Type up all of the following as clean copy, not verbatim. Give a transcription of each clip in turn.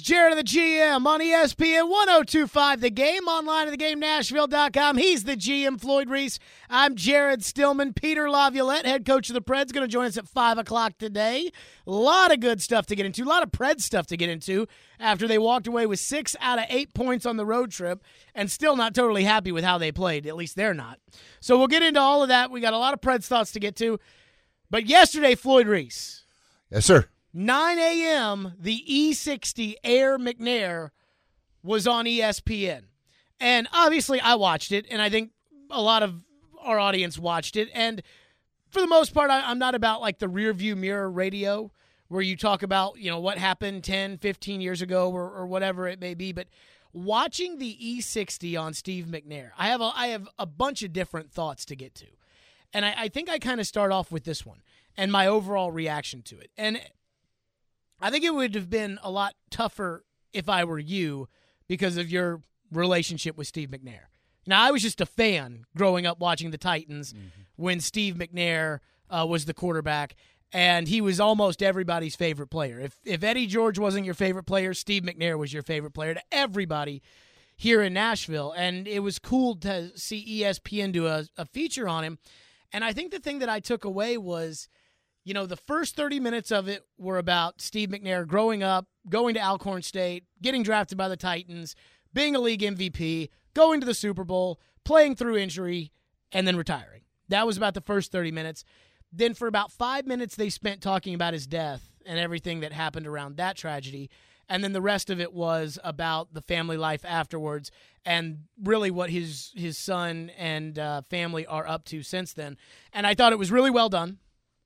Jared of the GM on ESPN 1025 The Game, online at theGameNashville.com. He's the GM, Floyd Reese. I'm Jared Stillman. Peter Laviolette, head coach of the Preds, going to join us at 5 o'clock today. A lot of good stuff to get into, a lot of Preds stuff to get into after they walked away with 6 out of 8 points on the road trip and still not totally happy with how they played. At least they're not. So we'll get into all of that. We got a lot of Preds thoughts to get to. But yesterday, Floyd Reese. Yes, sir. 9 a.m., the E60 Air McNair was on ESPN. And obviously I watched it, and I think a lot of our audience watched it. And for the most part, I'm not about like the rear view mirror radio where you talk about, you know, what happened 10, 15 years ago or whatever it may be. But watching the E60 on Steve McNair, I have a bunch of different thoughts to get to. And I think I kind of start off with this one and my overall reaction to it. And I think it would have been a lot tougher if I were you because of your relationship with Steve McNair. Now, I was just a fan growing up watching the Titans when Steve McNair was the quarterback, and he was almost everybody's favorite player. If Eddie George wasn't your favorite player, Steve McNair was your favorite player to everybody here in Nashville, and it was cool to see ESPN do a feature on him. And I think the thing that I took away was, you know, the first 30 minutes of it were about Steve McNair growing up, going to Alcorn State, getting drafted by the Titans, being a league MVP, going to the Super Bowl, playing through injury, and then retiring. That was about the first 30 minutes. Then for about 5 minutes, they spent talking about his death and everything that happened around that tragedy. And then the rest of it was about the family life afterwards and really what his son and family are up to since then. And I thought it was really well done.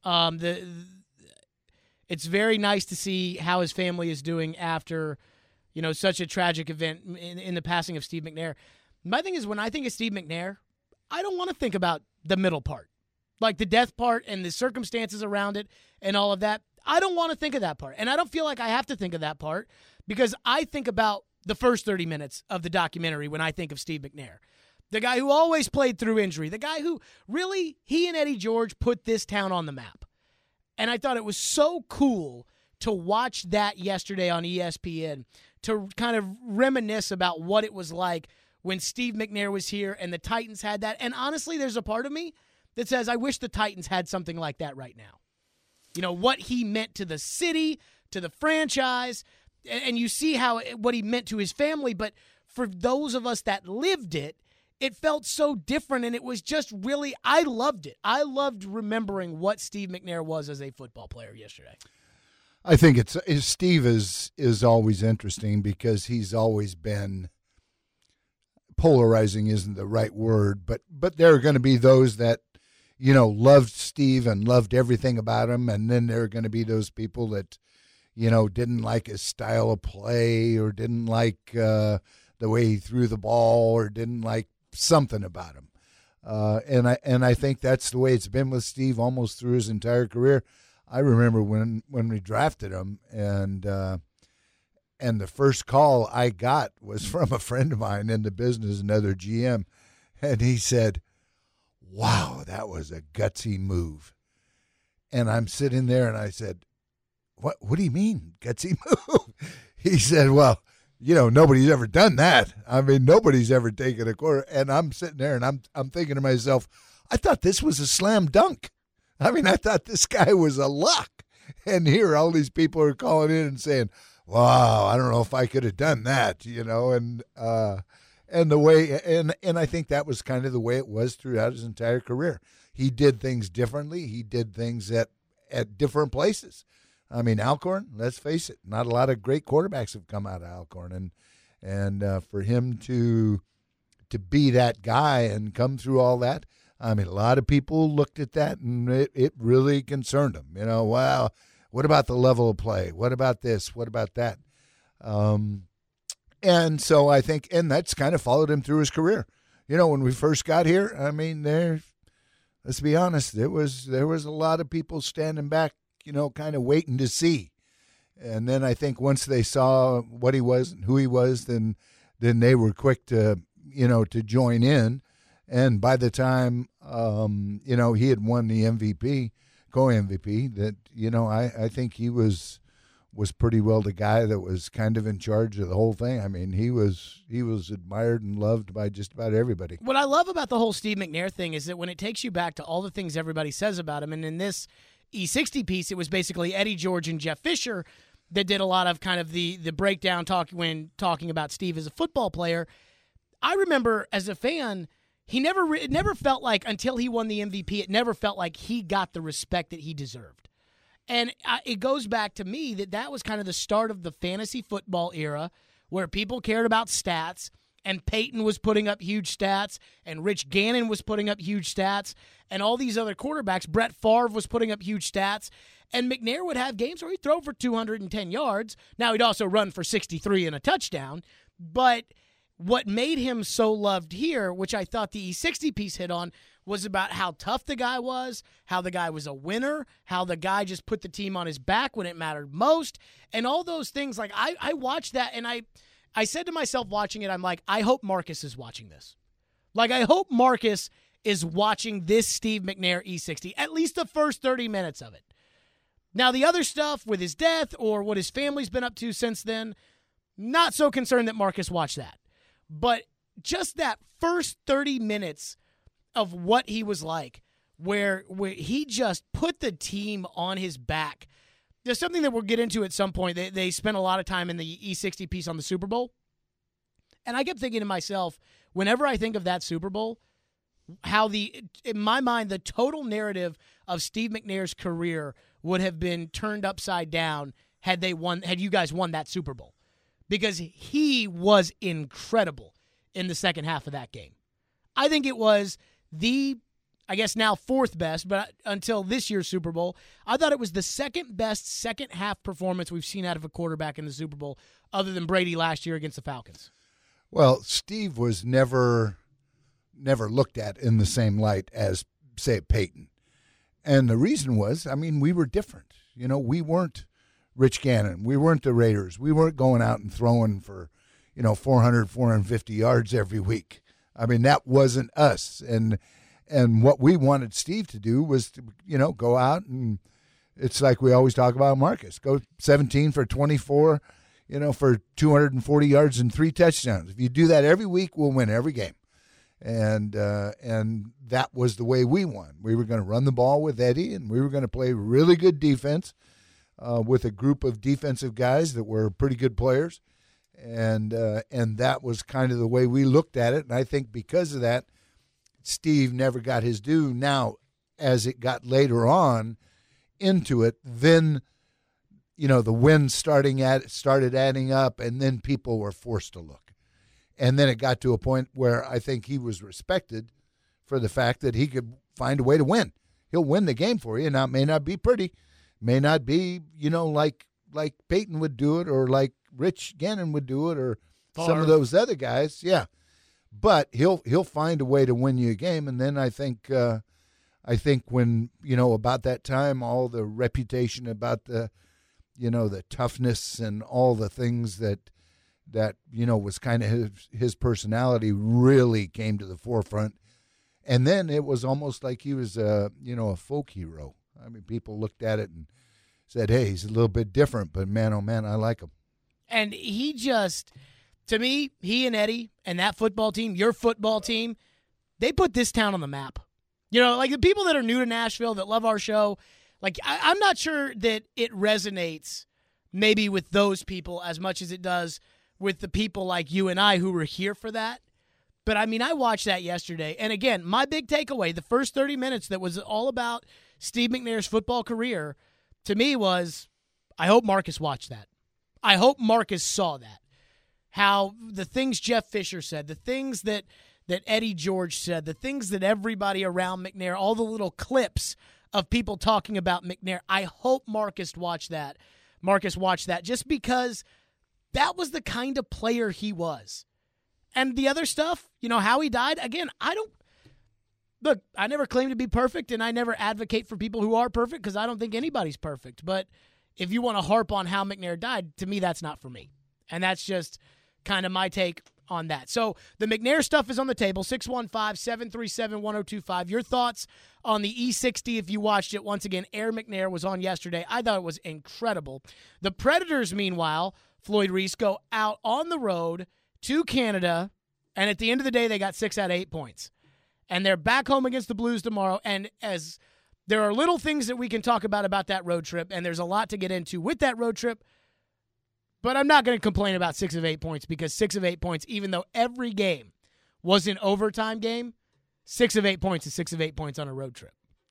It's very nice to see how his family is doing after, you know, such a tragic event in the passing of Steve McNair. My thing is, when I think of Steve McNair, I don't want to think about the middle part, like the death part and the circumstances around it and all of that. I don't want to think of that part, and I don't feel like I have to think of that part because I think about the first 30 minutes of the documentary when I think of Steve McNair. The guy who always played through injury. The guy who really, he and Eddie George put this town on the map. And I thought it was so cool to watch that yesterday on ESPN, to kind of reminisce about what it was like when Steve McNair was here and the Titans had that. And honestly, there's a part of me that says, I wish the Titans had something like that right now. You know, what he meant to the city, to the franchise, and you see what he meant to his family. But for those of us that lived it, it felt so different, and it was just really, I loved it. I loved remembering what Steve McNair was as a football player yesterday. I think Steve is always interesting because he's always been, polarizing isn't the right word, but there are going to be those that, you know, loved Steve and loved everything about him, and then there are going to be those people that, you know, didn't like his style of play or didn't like the way he threw the ball or didn't like something about him. And I think that's the way it's been with Steve almost through his entire career. I remember when we drafted him, and the first call I got was from a friend of mine in the business, another GM, and he said, "Wow, that was a gutsy move." And I'm sitting there and I said, What do you mean, gutsy move?" He said, "Well, you know, nobody's ever done that. I mean, nobody's ever taken a quarter." And I'm sitting there and I'm thinking to myself, I thought this was a slam dunk. I mean, I thought this guy was a lock. And here all these people are calling in and saying, "Wow, I don't know if I could have done that," you know, and the way, and I think that was kind of the way it was throughout his entire career. He did things differently. He did things at different places. I mean, Alcorn, let's face it, not a lot of great quarterbacks have come out of Alcorn, and for him to be that guy and come through all that, I mean, a lot of people looked at that and it really concerned them. You know, wow, what about the level of play? What about this? What about that? And so I think, and that's kind of followed him through his career. You know, when we first got here, I mean, let's be honest, there was a lot of people standing back, you know, kind of waiting to see. And then I think once they saw what he was and who he was, then they were quick to, you know, to join in. And by the time, you know, he had won the MVP, co-MVP, that, you know, I think he was was pretty well the guy that was kind of in charge of the whole thing. I mean, he was admired and loved by just about everybody. What I love about the whole Steve McNair thing is that when it takes you back to all the things everybody says about him, and in this E60 piece, it was basically Eddie George and Jeff Fisher that did a lot of kind of the breakdown when talking about Steve as a football player. I remember as a fan, it never felt like, until he won the MVP, it never felt like he got the respect that he deserved. And it goes back to me that was kind of the start of the fantasy football era where people cared about stats, and Peyton was putting up huge stats, and Rich Gannon was putting up huge stats, and all these other quarterbacks. Brett Favre was putting up huge stats, and McNair would have games where he'd throw for 210 yards. Now, he'd also run for 63 and a touchdown, but what made him so loved here, which I thought the E60 piece hit on, was about how tough the guy was, how the guy was a winner, how the guy just put the team on his back when it mattered most, and all those things. Like, I watched that, and I said to myself watching it, I'm like, I hope Marcus is watching this. Like, I hope Marcus is watching this Steve McNair E60, at least the first 30 minutes of it. Now, the other stuff with his death or what his family's been up to since then, not so concerned that Marcus watched that. But just that first 30 minutes of what he was like, where he just put the team on his back. There's something that we'll get into at some point. They spent a lot of time in the E60 piece on the Super Bowl. And I kept thinking to myself, whenever I think of that Super Bowl, how in my mind, the total narrative of Steve McNair's career would have been turned upside down had you guys won that Super Bowl. Because he was incredible in the second half of that game. I think it was I guess now fourth best, but until this year's Super Bowl, I thought it was the second best second half performance we've seen out of a quarterback in the Super Bowl, other than Brady last year against the Falcons. Well, Steve was never looked at in the same light as, say, Peyton. And the reason was, I mean, we were different. You know, we weren't Rich Gannon. We weren't the Raiders. We weren't going out and throwing for, 400, 450 yards every week. I mean, that wasn't us. And what we wanted Steve to do was to, go out, and it's like we always talk about Marcus. Go 17 for 24, for 240 yards and 3 touchdowns. If you do that every week, we'll win every game. And that was the way we won. We were going to run the ball with Eddie, and we were going to play really good defense with a group of defensive guys that were pretty good players. And that was kind of the way we looked at it. And I think because of that, Steve never got his due. Now, as it got later on into it, then, the wins started adding up, and then people were forced to look. And then it got to a point where I think he was respected for the fact that he could find a way to win. He'll win the game for you. Now, it may not be pretty, may not be, like Peyton would do it, or like Rich Gannon would do it, or some of those other guys. Yeah. But he'll find a way to win you a game. And then I think when, about that time, all the reputation about the toughness and all the things that was kind of his personality really came to the forefront. And then it was almost like he was a folk hero. I mean, people looked at it and said, hey, he's a little bit different, but man, oh man, I like him. And he just, to me, he and Eddie and that football team, your football team, they put this town on the map. Like the people that are new to Nashville that love our show, like I'm not sure that it resonates maybe with those people as much as it does with the people like you and I who were here for that. But, I mean, I watched that yesterday. And, again, my big takeaway, the first 30 minutes that was all about Steve McNair's football career, to me was, I hope Marcus watched that. I hope Marcus saw that. How the things Jeff Fisher said, the things that Eddie George said, the things that everybody around McNair, all the little clips of people talking about McNair, I hope Marcus watched that. Just because that was the kind of player he was. And the other stuff, how he died, again, I never claim to be perfect, and I never advocate for people who are perfect because I don't think anybody's perfect. But if you want to harp on how McNair died, to me, that's not for me. And that's just kind of my take on that. So the McNair stuff is on the table, 615-737-1025. Your thoughts on the E60 if you watched it. Once again, Air McNair was on yesterday. I thought it was incredible. The Predators, meanwhile, Floyd Reese, go out on the road to Canada, and at the end of the day, they got 6 out of 8 points. And they're back home against the Blues tomorrow, and as there are little things that we can talk about that road trip, and there's a lot to get into with that road trip, but I'm not going to complain about 6 of 8 points because 6 of 8 points, even though every game was an overtime game, 6 of 8 points is 6 of 8 points on a road trip.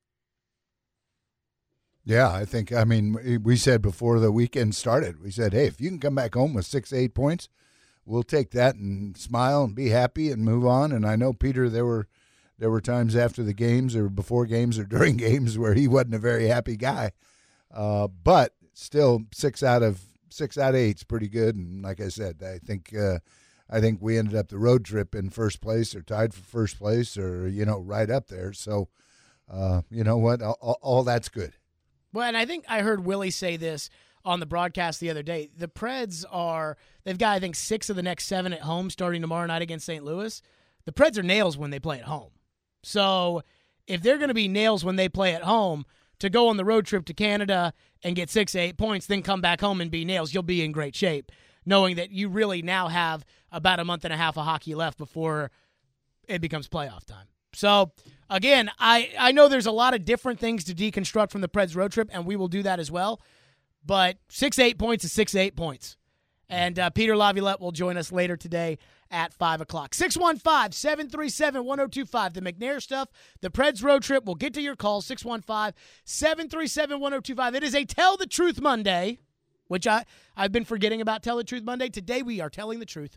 Yeah, I mean, we said before the weekend started, we said, hey, if you can come back home with 6, 8 points, we'll take that and smile and be happy and move on. And I know, Peter, there were times after the games or before games or during games where he wasn't a very happy guy. But still, 6 out of 8 is pretty good. And like I said, I think we ended up the road trip in first place or tied for first place or, right up there. So, you know what? All that's good. Well, and I think I heard Willie say this on the broadcast the other day. The Preds they've got, I think, 6 of the next 7 at home starting tomorrow night against St. Louis. The Preds are nails when they play at home. So if they're going to be nails when they play at home, to go on the road trip to Canada and get 6 to 8 points, then come back home and be nails, you'll be in great shape, knowing that you really now have about a month and a half of hockey left before it becomes playoff time. So, again, I know there's a lot of different things to deconstruct from the Preds road trip, and we will do that as well. But 6 to 8 points is 6 to 8 points. And Peter Laviolette will join us later today at 5 o'clock. 615-737-1025. The McNair stuff, the Preds road trip. We'll get to your calls. 615-737-1025. It is a Tell the Truth Monday, which I've been forgetting about Tell the Truth Monday. Today we are telling the truth.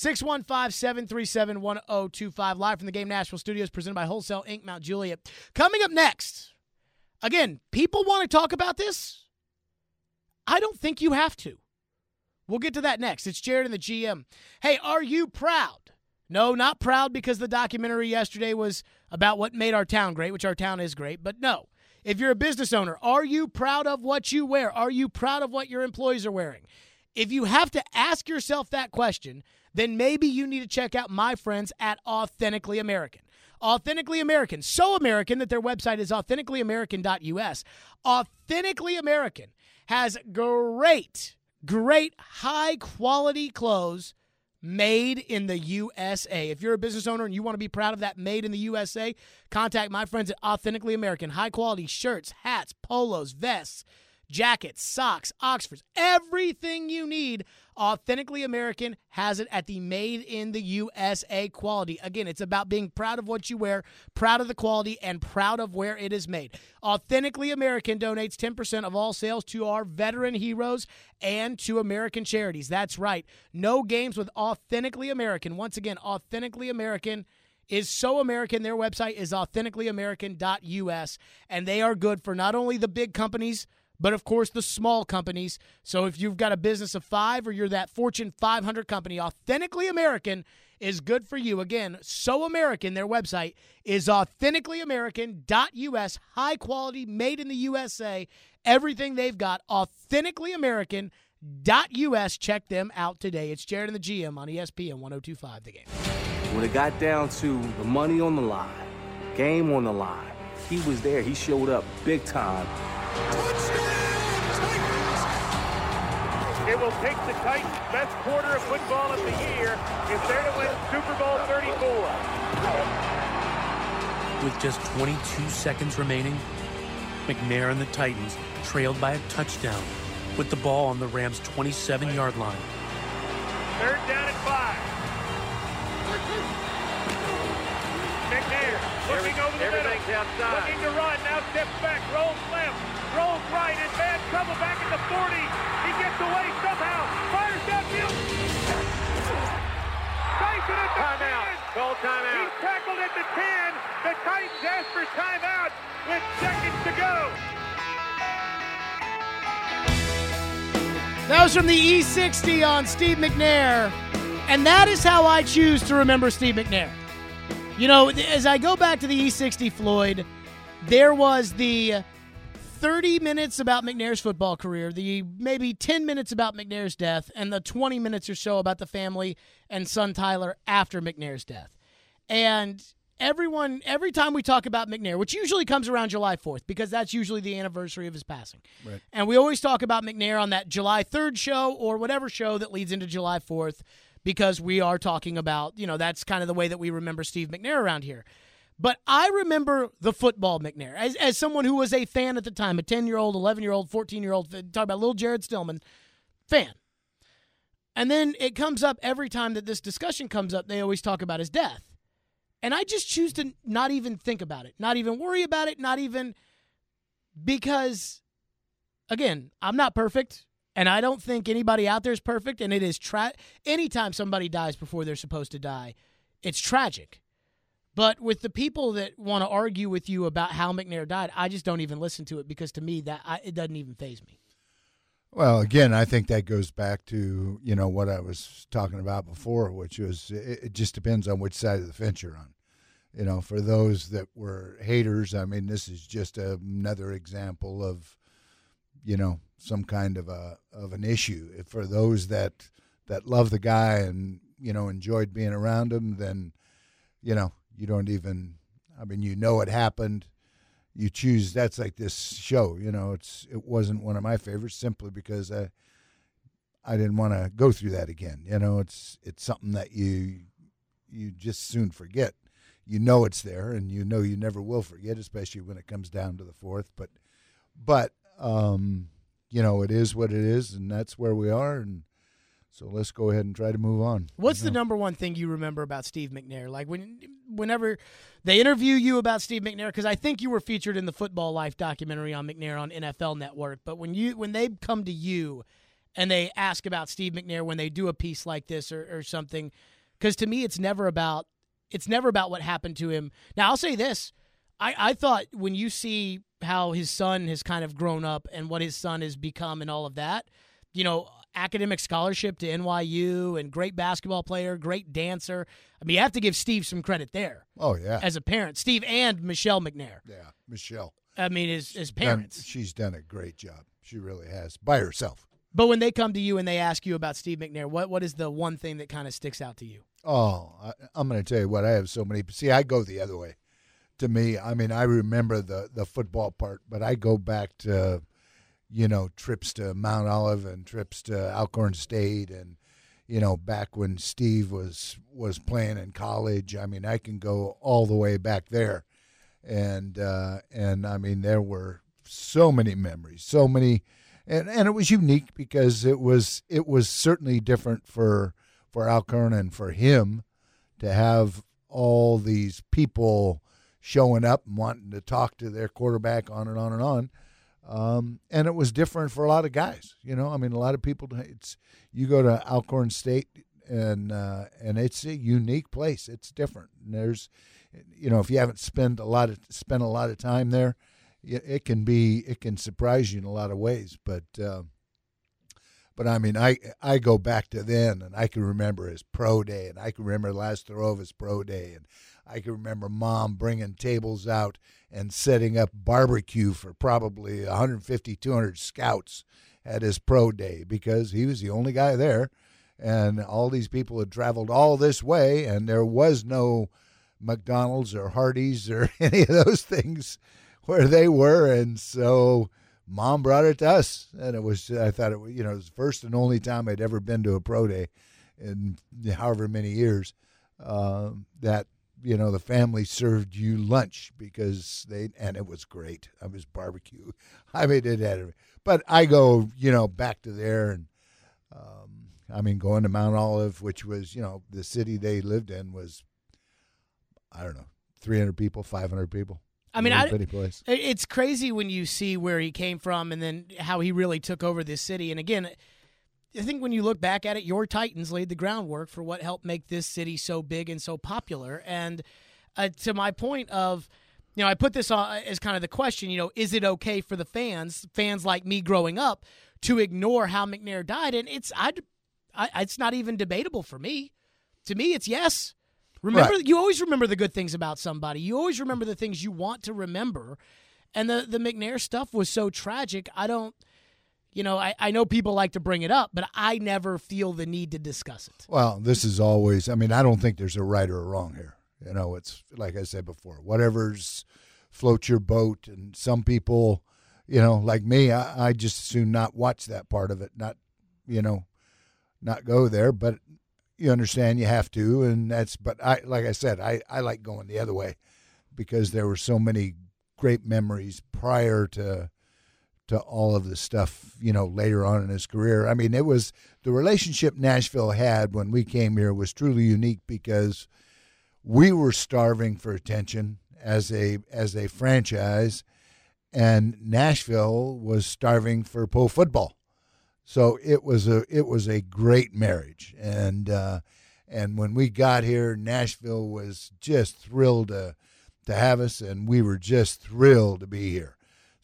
615-737-1025. Live from the Game Nashville Studios, presented by Wholesale Inc. Mount Juliet. Coming up next, again, people want to talk about this. I don't think you have to. We'll get to that next. It's Jared and the GM. Hey, are you proud? No, not proud because the documentary yesterday was about what made our town great, which our town is great. But no, if you're a business owner, are you proud of what you wear? Are you proud of what your employees are wearing? If you have to ask yourself that question, then maybe you need to check out my friends at Authentically American. Authentically American, so American that their website is authenticallyamerican.us. Authentically American has great high-quality clothes made in the USA. If you're a business owner and you want to be proud of that made in the USA, contact my friends at Authentically American. High-quality shirts, hats, polos, vests, jackets, socks, Oxfords, everything you need. Authentically American has it at the made in the USA quality. Again, it's about being proud of what you wear, proud of the quality, and proud of where it is made. Authentically American donates 10% of all sales to our veteran heroes and to American charities. That's right. No games with Authentically American. Once again, Authentically American is so American. Their website is authenticallyamerican.us, and they are good for not only the big companies, but, of course, the small companies. So if you've got a business of 5 or you're that Fortune 500 company, Authentically American is good for you. Again, so American, their website is authenticallyamerican.us. High quality, made in the USA. Everything they've got, authenticallyamerican.us. Check them out today. It's Jared and the GM on ESPN 102.5 The Game. When it got down to the money on the line, game on the line, he was there. He showed up big time. It will take the Titans' best quarter of football of the year if they're to win Super Bowl 34. With just 22 seconds remaining, McNair and the Titans trailed by a touchdown with the ball on the Rams' 27-yard line. 3rd down and 5. McNair looking over the middle, looking to run, now steps back, rolls left, rolls right, in bad trouble back at the 40. He gets away somehow, fires downfield. Tyson at the timeout. 10. Call timeout. He's tackled at the 10. The Titans ask for timeout with seconds to go. That was from the E60 on Steve McNair, and that is how I choose to remember Steve McNair. You know, as I go back to the E60, Floyd, there was the 30 minutes about McNair's football career, the maybe 10 minutes about McNair's death, and the 20 minutes or so about the family and son Tyler after McNair's death. And every time we talk about McNair, which usually comes around July 4th, because that's usually the anniversary of his passing. Right. And we always talk about McNair on that July 3rd show or whatever show that leads into July 4th, because we are talking about, that's kind of the way that we remember Steve McNair around here. But I remember the football McNair as someone who was a fan at the time, a 10-year-old, 11-year-old, 14-year-old, talk about little Jared Stillman, fan. And then it comes up every time that this discussion comes up, they always talk about his death. And I just choose to not even think about it, not even worry about it, not even because, again, I'm not perfect, and I don't think anybody out there is perfect, and it is anytime somebody dies before they're supposed to die, it's tragic. But with the people that want to argue with you about how McNair died, I just don't even listen to it, because to me it doesn't even faze me. Well, again, I think that goes back to, what I was talking about before, which was it just depends on which side of the fence you're on. For those that were haters, I mean, this is just another example of, some kind of an issue. For those that love the guy and, enjoyed being around him, then, you don't even, it happened. You choose, that's like this show, it wasn't one of my favorites simply because I didn't want to go through that again. It's something that you just soon forget. It's there, and you never will forget, especially when it comes down to the fourth. But it is what it is, and that's where we are, and so let's go ahead and try to move on. What's the number one thing you remember about Steve McNair? Like whenever they interview you about Steve McNair, because I think you were featured in the Football Life documentary on McNair on NFL Network, but when they come to you and they ask about Steve McNair, when they do a piece like this or something, because to me it's never about what happened to him. Now, I'll say this. I thought when you see how his son has kind of grown up and what his son has become and all of that, academic scholarship to NYU and great basketball player, great dancer. You have to give Steve some credit there. Oh, yeah. As a parent. Steve and Michelle McNair. Yeah, Michelle. His parents. She's done a great job. She really has, by herself. But when they come to you and they ask you about Steve McNair, what is the one thing that kind of sticks out to you? Oh, I'm going to tell you what. I have so many. See, I go the other way. To me, I remember the football part, but I go back to, trips to Mount Olive and trips to Alcorn State and, back when Steve was playing in college. I can go all the way back there. And there were so many memories, so many. And it was unique because it was certainly different for Alcorn and for him to have all these people showing up and wanting to talk to their quarterback on and on and on. And it was different for a lot of guys. A lot of people, you go to Alcorn State and it's a unique place. It's different. And there's, if you haven't spent a lot of time there, it can surprise you in a lot of ways. But I go back to then, and I can remember his pro day, and I can remember the last throw of his pro day, and I can remember Mom bringing tables out and setting up barbecue for probably 150, 200 scouts at his pro day because he was the only guy there, and all these people had traveled all this way, and there was no McDonald's or Hardee's or any of those things where they were, and so Mom brought it to us, and I thought it was the first and only time I'd ever been to a pro day in however many years that the family served you lunch because and it was great. It was barbecue. It had, but I go back to there, and going to Mount Olive, which was the city they lived in was 300 people, 500 people. Place. It's crazy when you see where he came from and then how he really took over this city. And again, I think when you look back at it, your Titans laid the groundwork for what helped make this city so big and so popular. And to my point of, I put this on as kind of the question, is it okay for the fans like me growing up, to ignore how McNair died? And it's not even debatable for me. To me, it's yes. Remember, right. You always remember the good things about somebody. You always remember the things you want to remember. And the McNair stuff was so tragic. I don't, I know people like to bring it up, but I never feel the need to discuss it. Well, this is always, I don't think there's a right or a wrong here. It's like I said before, whatever's floats your boat. And some people, like me, I just as soon not watch that part of it, not go there. But you understand you have to, but like I said, I like going the other way because there were so many great memories prior to all of the stuff, later on in his career. It was the relationship Nashville had when we came here was truly unique because we were starving for attention as a franchise, and Nashville was starving for pro football. So it was a great marriage, and when we got here, Nashville was just thrilled to have us, and we were just thrilled to be here.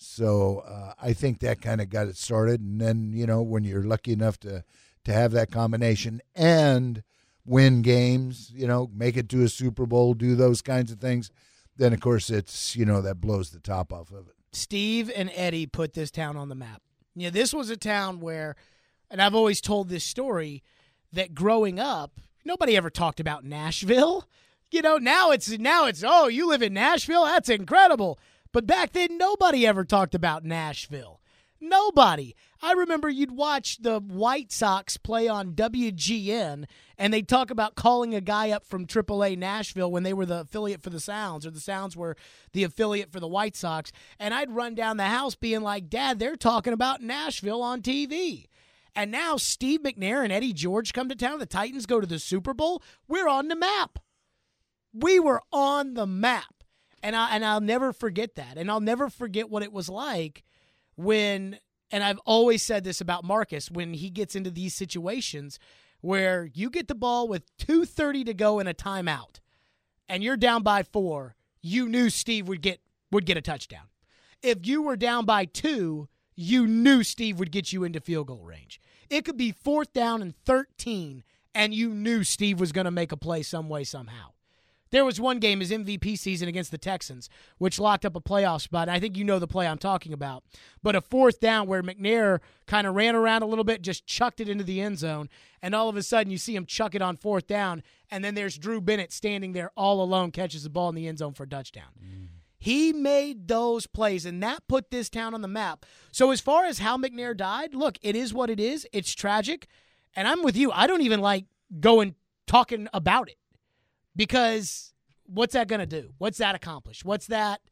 So I think that kind of got it started, and then when you're lucky enough to have that combination and win games, make it to a Super Bowl, do those kinds of things, then of course it's that blows the top off of it. Steve and Eddie put this town on the map. This was a town where, and I've always told this story, that growing up, nobody ever talked about Nashville. Now it's oh, you live in Nashville? That's incredible. But back then, nobody ever talked about Nashville. Nobody. I remember you'd watch the White Sox play on WGN, and they'd talk about calling a guy up from AAA Nashville when they were the affiliate for the Sounds, or the Sounds were the affiliate for the White Sox. And I'd run down the house being like, Dad, they're talking about Nashville on TV. And now Steve McNair and Eddie George come to town. The Titans go to the Super Bowl. We're on the map. We were on the map. And I'll never forget that. And I'll never forget what it was like when, and I've always said this about Marcus, when he gets into these situations where you get the ball with 2:30 to go in a timeout and you're down by 4, you knew Steve would get a touchdown. If you were down by 2, you knew Steve would get you into field goal range. It could be 4th down and 13, and you knew Steve was going to make a play some way, somehow. There was one game, his MVP season against the Texans, which locked up a playoff spot. I think you know the play I'm talking about. But a 4th down where McNair kind of ran around a little bit, just chucked it into the end zone, and all of a sudden you see him chuck it on 4th down, and then there's Drew Bennett standing there all alone, catches the ball in the end zone for a touchdown. He made those plays, and that put this town on the map. So as far as how McNair died, look, it is what it is. It's tragic, and I'm with you. I don't even like going talking about it. Because what's that going to do? What's that accomplish? What's that,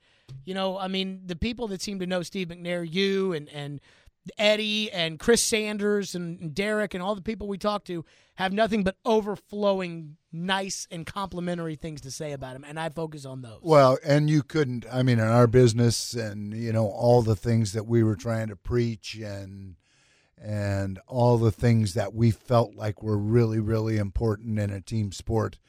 the people that seem to know Steve McNair, you and Eddie and Chris Sanders and Derek and all the people we talk to have nothing but overflowing nice and complimentary things to say about him, and I focus on those. Well, and you couldn't, in our business and, all the things that we were trying to preach and all the things that we felt like were really, really important in a team sport,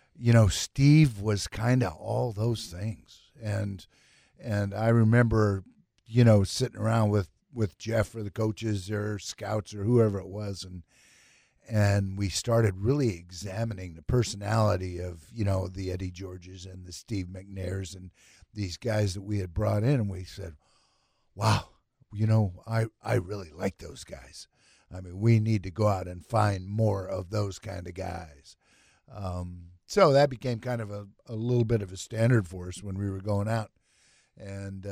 Steve was kind of all those things. And I remember, sitting around with Jeff or the coaches or scouts or whoever it was, and we started really examining the personality of, the Eddie Georges and the Steve McNairs and these guys that we had brought in, and we said, wow, I really like those guys. We need to go out and find more of those kind of guys. So that became kind of a little bit of a standard for us when we were going out, and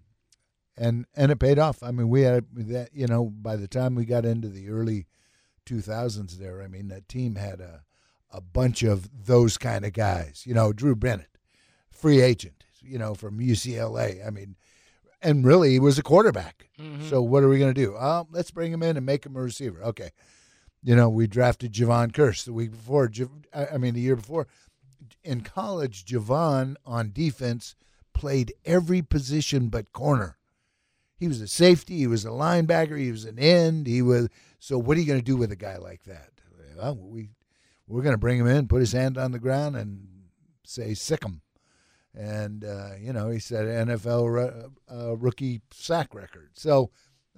it paid off. We had that. By the time we got into the early 2000s, there, that team had a bunch of those kind of guys. Drew Bennett, free agent, from UCLA. And really he was a quarterback. Mm-hmm. So what are we going to do? Let's bring him in and make him a receiver. Okay. We drafted Javon Curse the year before. In college, Javon on defense played every position but corner. He was a safety. He was a linebacker. He was an end. So what are you going to do with a guy like that? Well, we're going to bring him in, put his hand on the ground, and say, sick him. And, he set an NFL rookie sack record. So,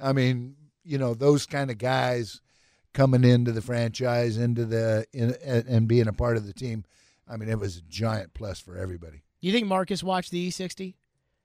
those kind of guys coming into the franchise, and being a part of the team, it was a giant plus for everybody. You think Marcus watched the E60?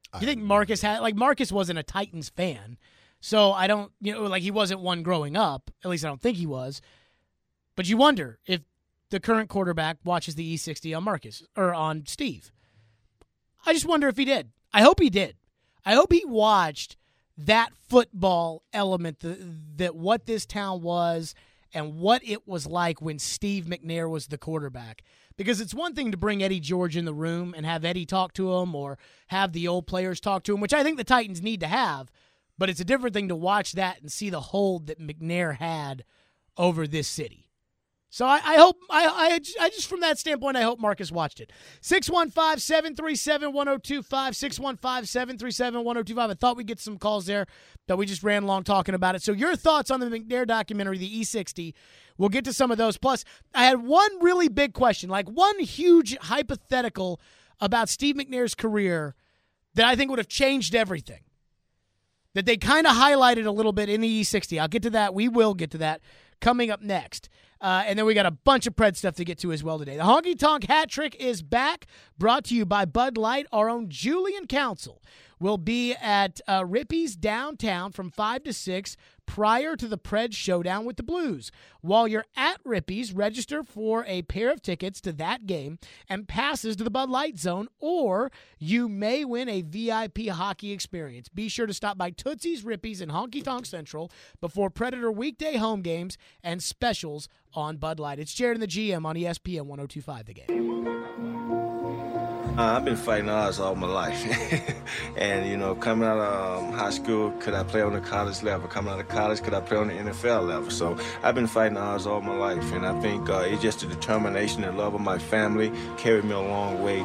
You think Marcus Marcus wasn't a Titans fan, so I don't, he wasn't one growing up. At least I don't think he was. But you wonder if the current quarterback watches the E60 on Marcus or on Steve. I just wonder if he did. I hope he did. I hope he watched that football element, that what this town was and what it was like when Steve McNair was the quarterback. Because it's one thing to bring Eddie George in the room and have Eddie talk to him or have the old players talk to him, which I think the Titans need to have, but it's a different thing to watch that and see the hold that McNair had over this city. So I hope, I just from that standpoint, I hope Marcus watched it. 615-737-1025, 615-737-1025. I thought we'd get some calls there, but we just ran long talking about it. So your thoughts on the McNair documentary, the E60, we'll get to some of those. Plus, I had one really big question, like one huge hypothetical about Steve McNair's career that I think would have changed everything, that they kind of highlighted a little bit in the E60. I'll get to that. We will get to that coming up next. And then we got a bunch of Pred stuff to get to as well today. The Honky Tonk Hat Trick is back, brought to you by Bud Light. Our own Julian Council will be at Rippy's downtown from 5 to 6 prior to the Pred Showdown with the Blues. While you're at Rippy's, register for a pair of tickets to that game and passes to the Bud Light Zone, or you may win a VIP hockey experience. Be sure to stop by Tootsie's, Rippy's, and Honky Tonk Central before Predator weekday home games and specials on Bud Light. It's Jared and the GM on ESPN 102.5 The Game. I've been fighting odds all my life. And, coming out of high school, could I play on the college level? Coming out of college, could I play on the NFL level? So I've been fighting odds all my life. And I think it's just the determination and love of my family carried me a long way.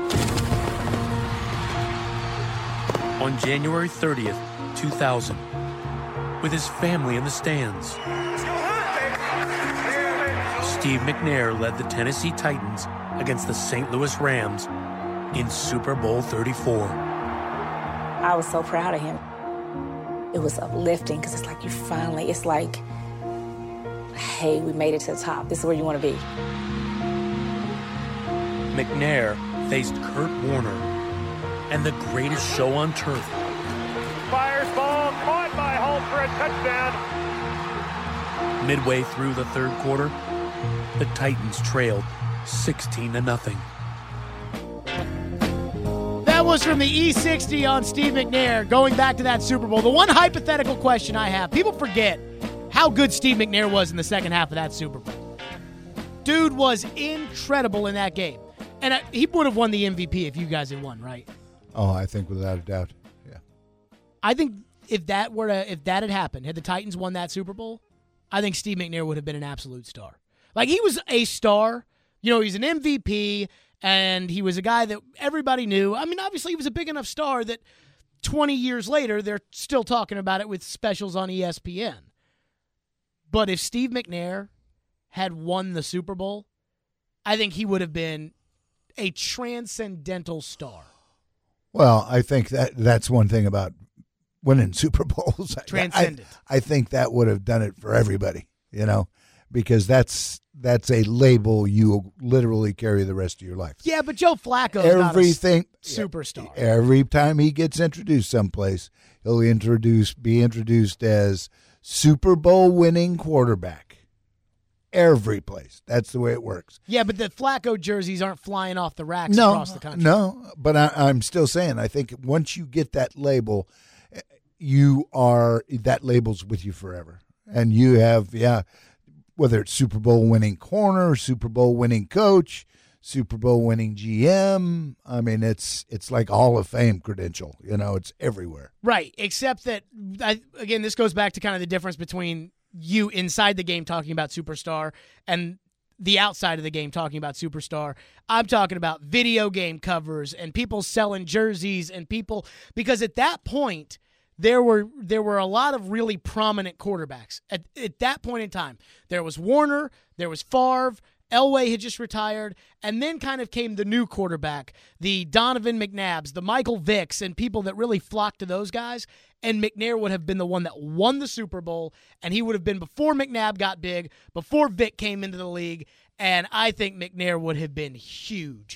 On January 30th, 2000, with his family in the stands, Steve McNair led the Tennessee Titans against the St. Louis Rams in Super Bowl 34. I was so proud of him. It was uplifting because it's like it's like, hey, we made it to the top. This is where you want to be. McNair faced Kurt Warner and the greatest show on turf. Fires ball, caught by Holt for a touchdown. Midway through the third quarter, the Titans trailed 16-0. That was from the E60 on Steve McNair, going back to that Super Bowl. The one hypothetical question I have, people forget how good Steve McNair was in the second half of that Super Bowl. Dude was incredible in that game. And he would have won the MVP if you guys had won, right? Oh, I think without a doubt, yeah. I think if that had happened, had the Titans won that Super Bowl, I think Steve McNair would have been an absolute star. Like, he was a star. He's an MVP, and he was a guy that everybody knew. I mean, obviously, he was a big enough star that 20 years later, they're still talking about it with specials on ESPN. But if Steve McNair had won the Super Bowl, I think he would have been a transcendental star. Well, I think that's one thing about winning Super Bowls. Transcendent. I think that would have done it for everybody, because that's a label you literally carry the rest of your life. Yeah, but Joe Flacco is not a superstar. Every time he gets introduced someplace, he'll be introduced as Super Bowl winning quarterback. Every place. That's the way it works. Yeah, but the Flacco jerseys aren't flying off the racks across the country. No, but I'm still saying, I think once you get that label, that label's with you forever. And you have, whether it's Super Bowl winning corner, Super Bowl winning coach, Super Bowl winning GM. I mean, it's like a Hall of Fame credential. It's everywhere. Right, except that, again, this goes back to kind of the difference between you inside the game talking about superstar and the outside of the game talking about superstar. I'm talking about video game covers and people selling jerseys and people, because at that point, there were a lot of really prominent quarterbacks. At that point in time, there was Warner, there was Favre, Elway had just retired, and then kind of came the new quarterback, the Donovan McNabbs, the Michael Vicks, and people that really flocked to those guys. And McNair would have been the one that won the Super Bowl, and he would have been before McNabb got big, before Vick came into the league, and I think McNair would have been huge.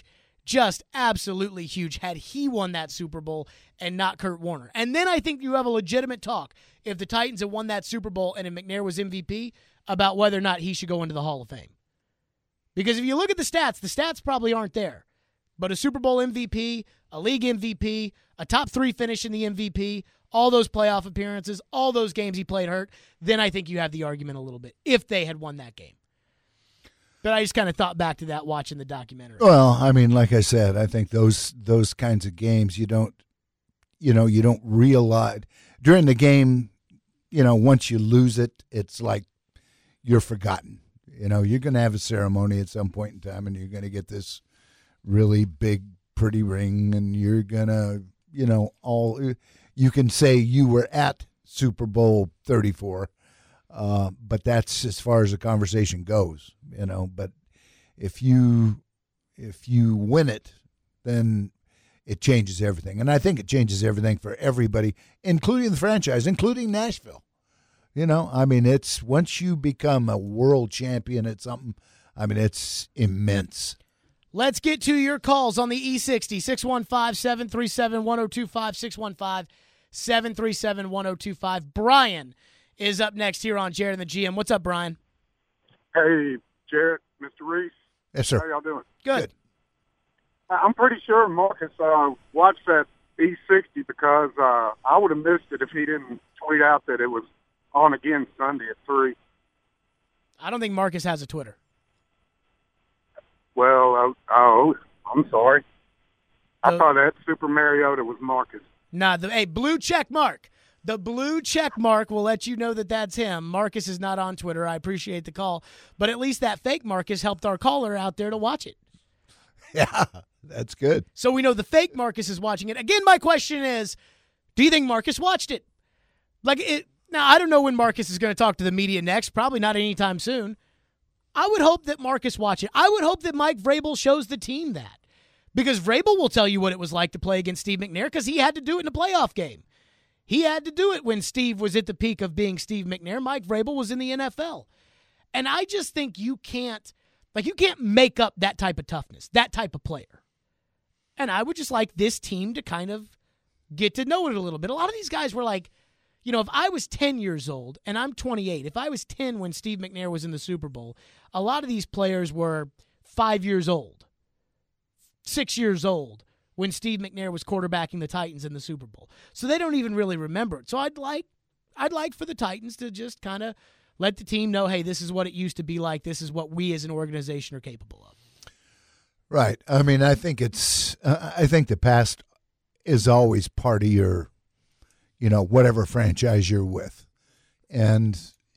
just absolutely huge had he won that Super Bowl and not Kurt Warner. And then I think you have a legitimate talk, if the Titans had won that Super Bowl and if McNair was MVP, about whether or not he should go into the Hall of Fame. Because if you look at the stats probably aren't there. But a Super Bowl MVP, a league MVP, a top 3 finish in the MVP, all those playoff appearances, all those games he played hurt, then I think you have the argument a little bit if they had won that game. But I just kind of thought back to that watching the documentary. Well, I mean, like I said, I think those kinds of games you don't realize during the game. Once you lose it, it's like you're forgotten. You're going to have a ceremony at some point in time, and you're going to get this really big, pretty ring, and you're going to, you can say you were at Super Bowl 34, but that's as far as the conversation goes, But if you win it, then it changes everything. And I think it changes everything for everybody, including the franchise, including Nashville. It's once you become a world champion at something, it's immense. Let's get to your calls on the E60, 615-737-1025, 615-737-1025. Brian is up next here on Jared and the GM. What's up, Brian? Hey, Jared, Mr. Reese. Yes, sir. How y'all doing? Good. I'm pretty sure Marcus watched that E60 because I would have missed it if he didn't tweet out that it was on again Sunday at 3. I don't think Marcus has a Twitter. Well, I'm sorry. I thought that Super Mariota was Marcus. Nah, blue check mark. The blue check mark will let you know that that's him. Marcus is not on Twitter. I appreciate the call. But at least that fake Marcus helped our caller out there to watch it. Yeah, that's good. So we know the fake Marcus is watching it. Again, my question is, do you think Marcus watched it? Now, I don't know when Marcus is going to talk to the media next. Probably not anytime soon. I would hope that Marcus watch it. I would hope that Mike Vrabel shows the team that. Because Vrabel will tell you what it was like to play against Steve McNair because he had to do it in a playoff game. He had to do it when Steve was at the peak of being Steve McNair. Mike Vrabel was in the NFL. And I just think you can't make up that type of toughness, that type of player. And I would just like this team to kind of get to know it a little bit. A lot of these guys were like, if I was 10 years old and I'm 28, if I was 10 when Steve McNair was in the Super Bowl, a lot of these players were 5 years old, 6 years old when Steve McNair was quarterbacking the Titans in the Super Bowl. So they don't even really remember it. So I'd like for the Titans to just kind of let the team know, hey, this is what it used to be like. This is what we as an organization are capable of. Right. I think I think the past is always part of your, whatever franchise you're with. And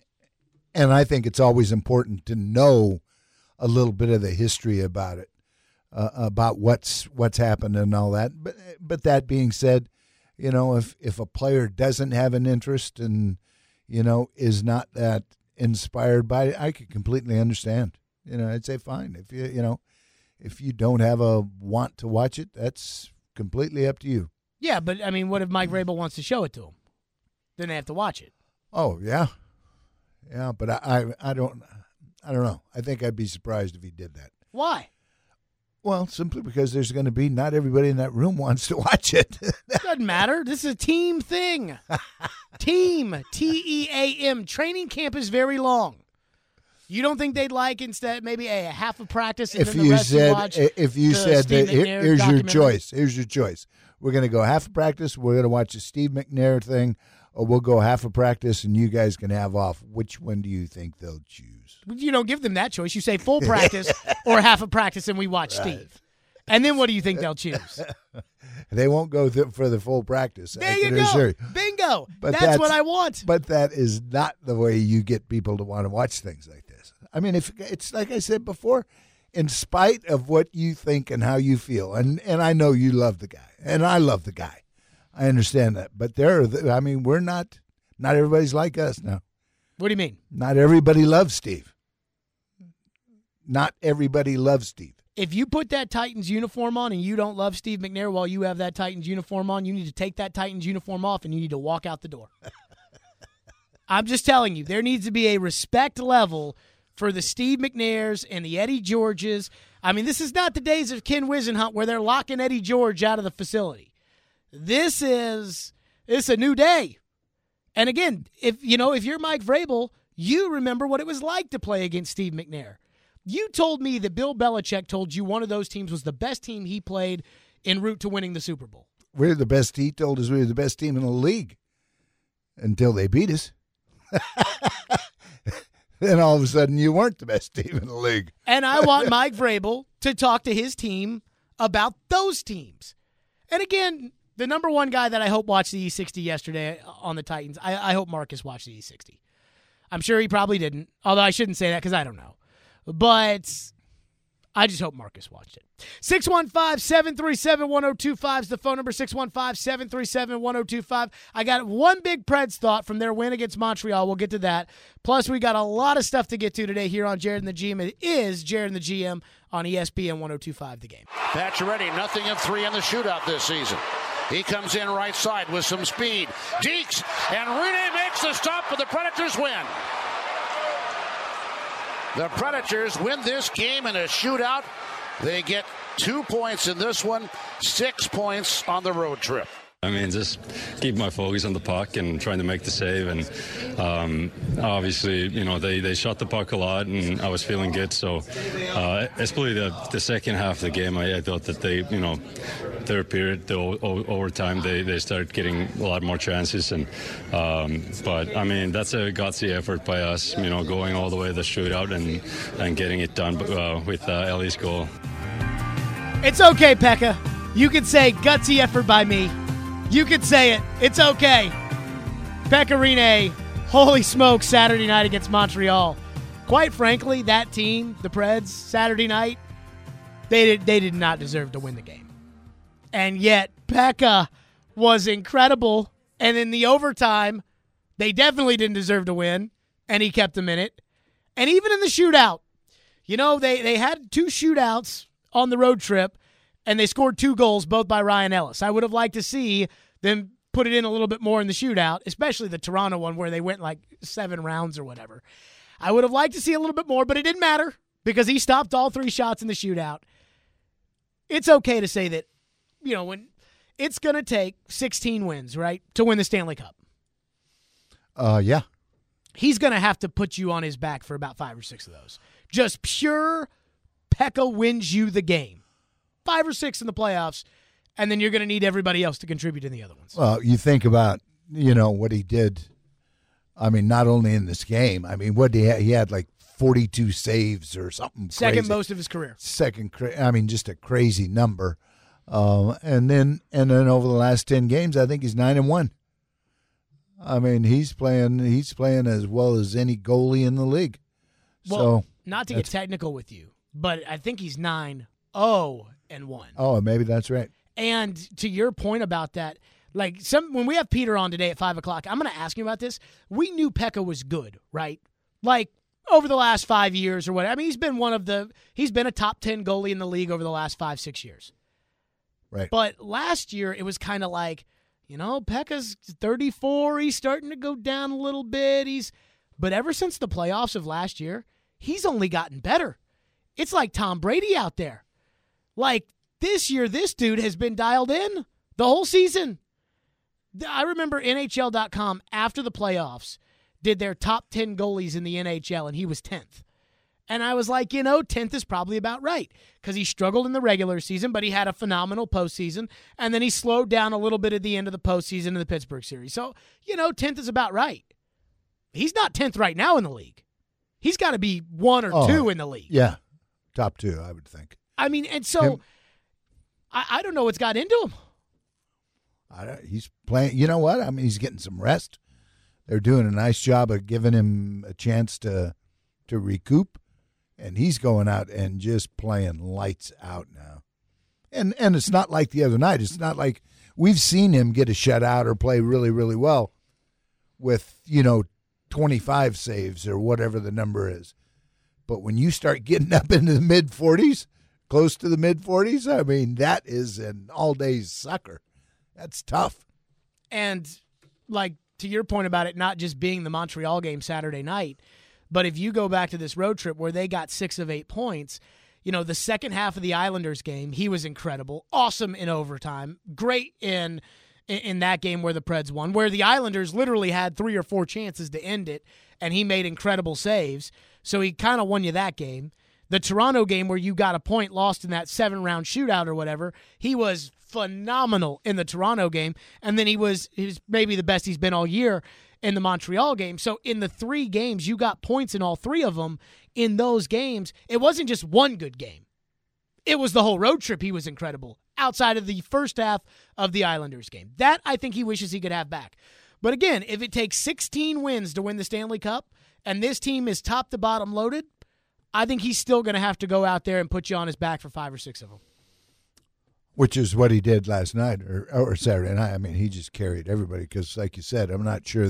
I think it's always important to know a little bit of the history about it, about what's happened and all that. But that being said, if a player doesn't have an interest and, is not that inspired by it, I could completely understand. I'd say fine. If you don't have a want to watch it, that's completely up to you. Yeah, but what if Mike Vrabel wants to show it to him? Then they have to watch it. Oh, yeah. Yeah, but I don't know. I think I'd be surprised if he did that. Why? Well, simply because there's going to be not everybody in that room wants to watch it. Doesn't matter. This is a team thing. Team, T-E-A-M. Training camp is very long. You don't think they'd like instead maybe a half a practice and then the rest you watch? If you said that, here's your choice. Here's your choice. We're going to go half a practice. We're going to watch the Steve McNair thing, or we'll go half a practice and you guys can have off. Which one do you think they'll choose? You don't give them that choice. You say full practice or half a practice and we watch right. Steve. And then what do you think they'll choose? They won't go for the full practice. There you go. Bingo. But that's what I want. But that is not the way you get people to want to watch things like this. If it's like I said before, in spite of what you think and how you feel, and I know you love the guy, and I love the guy. I understand that. But we're not everybody's like us now. What do you mean? Not everybody loves Steve. Not everybody loves Steve. If you put that Titans uniform on and you don't love Steve McNair while you have that Titans uniform on, you need to take that Titans uniform off and you need to walk out the door. I'm just telling you, there needs to be a respect level for the Steve McNairs and the Eddie Georges. I mean, this is not the days of Ken Whisenhunt where they're locking Eddie George out of the facility. This is a new day. And again, if you're Mike Vrabel, you remember what it was like to play against Steve McNair. You told me that Bill Belichick told you one of those teams was the best team he played en route to winning the Super Bowl. We're the best. He told us we were the best team in the league until they beat us. Then all of a sudden you weren't the best team in the league. And I want Mike Vrabel to talk to his team about those teams. And again, the number one guy that I hope watched the E60 yesterday on the Titans, I hope Marcus watched the E60. I'm sure he probably didn't, although I shouldn't say that because I don't know. But I just hope Marcus watched it. 615-737-1025 is the phone number, 615-737-1025. I got one big Preds thought from their win against Montreal. We'll get to that. Plus, we got a lot of stuff to get to today here on Jared and the GM. It is Jared and the GM on ESPN 1025 The Game. Pacioretty, nothing of 3 in the shootout this season. He comes in right side with some speed. Deeks, and Rene makes the stop, but the Predators win. The Predators win this game in a shootout. They get 2 points in this one, 6 points on the road trip. I mean, just keep my focus on the puck and trying to make the save. And obviously, they shot the puck a lot, and I was feeling good. So, especially the second half of the game, I thought that they, third period, the overtime, they started getting a lot more chances. And but I mean, that's a gutsy effort by us, going all the way to the shootout and getting it done with Ellie's goal. It's okay, Pekka. You could say gutsy effort by me. You could say it. It's okay. Pekka Rinne, holy smokes, Saturday night against Montreal. Quite frankly, that team, the Preds, Saturday night, they did not deserve to win the game. And yet, Pekka was incredible. And in the overtime, they definitely didn't deserve to win, and he kept them in it. And even in the shootout, they had 2 shootouts on the road trip, and they scored 2 goals, both by Ryan Ellis. I would have liked to see them put it in a little bit more in the shootout, especially the Toronto one where they went like 7 rounds or whatever. I would have liked to see a little bit more, but it didn't matter because he stopped all 3 shots in the shootout. It's okay to say that, when it's going to take 16 wins, right, to win the Stanley Cup. Yeah. He's going to have to put you on his back for about 5 or 6 of those. Just pure Pekka wins you the game. 5 or 6 in the playoffs, and then you're going to need everybody else to contribute in the other ones. Well, you think about, what he did. I mean, not only in this game. I mean, what he had like 42 saves or something. Second crazy. most of his career. Just a crazy number. And then over the last 10 games, I think he's 9-1. I mean, he's playing as well as any goalie in the league. Well, not to get technical with you, but I think he's 9-0-1. Oh, maybe that's right. And to your point about that, when we have Peter on today at 5:00, I'm going to ask you about this. We knew Pekka was good, right? Like over the last 5 years or what. I mean, he's been a top 10 goalie in the league over the last 5-6 years. Right. But last year it was kind of like, Pekka's 34. He's starting to go down a little bit. But ever since the playoffs of last year, he's only gotten better. It's like Tom Brady out there. Like, this year, this dude has been dialed in the whole season. I remember NHL.com, after the playoffs, did their top 10 goalies in the NHL, and he was 10th. And I was like, 10th is probably about right, because he struggled in the regular season, but he had a phenomenal postseason, and then he slowed down a little bit at the end of the postseason in the Pittsburgh series. So, 10th is about right. He's not 10th right now in the league. He's got to be 1 or 2 in the league. Yeah, top 2, I would think. I mean, and so I don't know what's got into him. He's playing. You know what? I mean, he's getting some rest. They're doing a nice job of giving him a chance to recoup, and he's going out and just playing lights out now. And it's not like the other night. It's not like we've seen him get a shutout or play really, really well with 25 saves or whatever the number is. But when you start getting up into the mid-40s, close to the mid-40s, I mean, that is an all-day sucker. That's tough. And, to your point about it not just being the Montreal game Saturday night, But if you go back to this road trip where they got 6 of 8 points, the second half of the Islanders game, he was incredible, awesome in overtime, great in that game where the Preds won, where the Islanders literally had 3 or 4 chances to end it, and he made incredible saves. So he kind of won you that game. The Toronto game where you got a point lost in that 7-round shootout or whatever, he was phenomenal in the Toronto game. And then he was maybe the best he's been all year in the Montreal game. So in the 3 games, you got points in all 3 of them. In those games, it wasn't just one good game. It was the whole road trip. He was incredible outside of the first half of the Islanders game. That I think he wishes he could have back. But again, if it takes 16 wins to win the Stanley Cup and this team is top to bottom loaded, I think he's still going to have to go out there and put you on his back for 5 or 6 of them. Which is what he did last night or Saturday night. I mean, he just carried everybody because, like you said, I'm not sure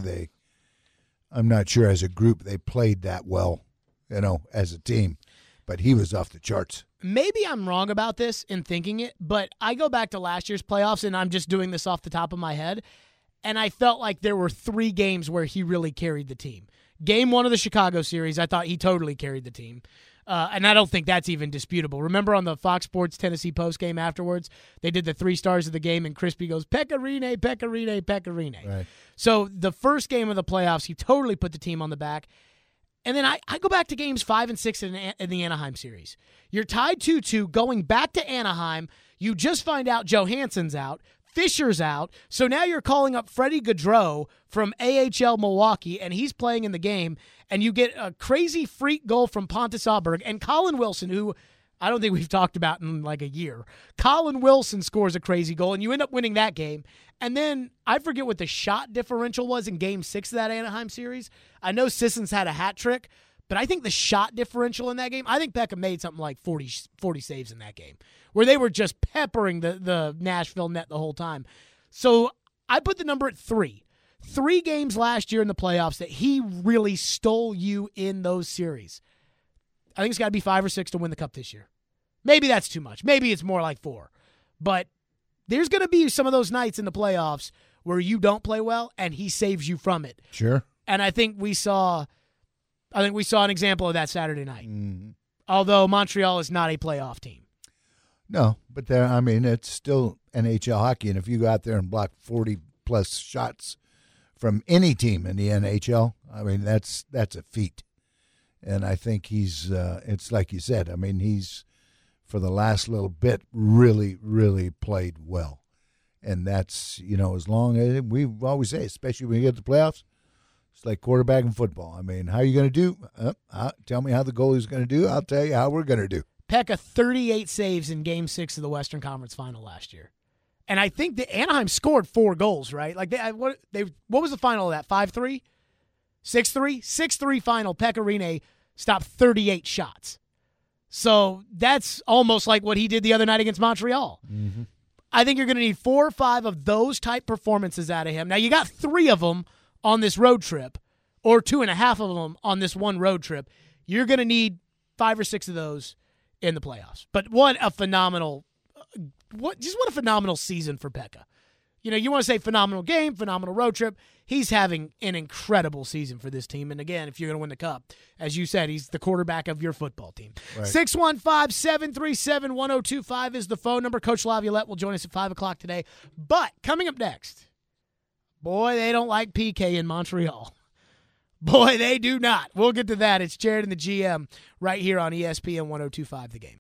as a group they played that well, as a team. But he was off the charts. Maybe I'm wrong about this in thinking it, but I go back to last year's playoffs, and I'm just doing this off the top of my head, and I felt like there were 3 games where he really carried the team. Game 1 of the Chicago series, I thought he totally carried the team. And I don't think that's even disputable. Remember on the Fox Sports Tennessee postgame afterwards, they did the 3 stars of the game, and Crispy goes, Pecorine, Pecorine, Pecorine. Right. So the first game of the playoffs, he totally put the team on the back. And then I go back to games 5 and 6 in the Anaheim series. You're tied 2-2, going back to Anaheim. You just find out Johansson's out. Fisher's out. So now you're calling up Freddie Gaudreau from AHL Milwaukee, and he's playing in the game. And you get a crazy freak goal from Pontus Aberg. And Colin Wilson, who I don't think we've talked about in like a year. Colin Wilson scores a crazy goal, and you end up winning that game. And then I forget what the shot differential was in Game 6 of that Anaheim series. I know Sissons had a hat trick, but I think the shot differential in that game, I think Beckham made something like 40 saves in that game, where they were just peppering the Nashville net the whole time. So I put the number at 3. 3 games last year in the playoffs that he really stole you in those series. I think it's got to be 5 or 6 to win the Cup this year. Maybe that's too much. Maybe it's more like 4. But there's going to be some of those nights in the playoffs where you don't play well and he saves you from it. Sure. And I think we saw an example of that Saturday night. Mm-hmm. Although Montreal is not a playoff team. No, but it's still NHL hockey, and if you go out there and block 40-plus shots from any team in the NHL, I mean, that's a feat. And I think he's it's like you said, I mean, he's, for the last little bit, really, really played well. And that's, as long as, we always say, especially when you get to the playoffs, it's like quarterback in football. I mean, how are you going to do? Tell me how the goalie's going to do. I'll tell you how we're going to do. Pekka, 38 saves in Game 6 of the Western Conference Final last year. And I think that Anaheim scored 4 goals, right? Like, what was the final of that, 5-3? 6-3? 6-3 final. Pekka Rinne stopped 38 shots. So that's almost like what he did the other night against Montreal. Mm-hmm. I think you're going to need 4 or 5 of those type performances out of him. Now, you got 3 of them on this road trip, or 2.5 of them on this one road trip. You're going to need 5 or 6 of those in the playoffs. But what a phenomenal season for Pekka. You want to say phenomenal game, phenomenal road trip. He's having an incredible season for this team. And again, if you're going to win the Cup, as you said, he's the quarterback of your football team. Right. 615-737-1025 is the phone number. Coach Laviolette will join us at 5 o'clock today. But coming up next, boy, they don't like PK in Montreal. Boy, they do not. We'll get to that. It's Jared and the GM right here on ESPN 1025 The Game.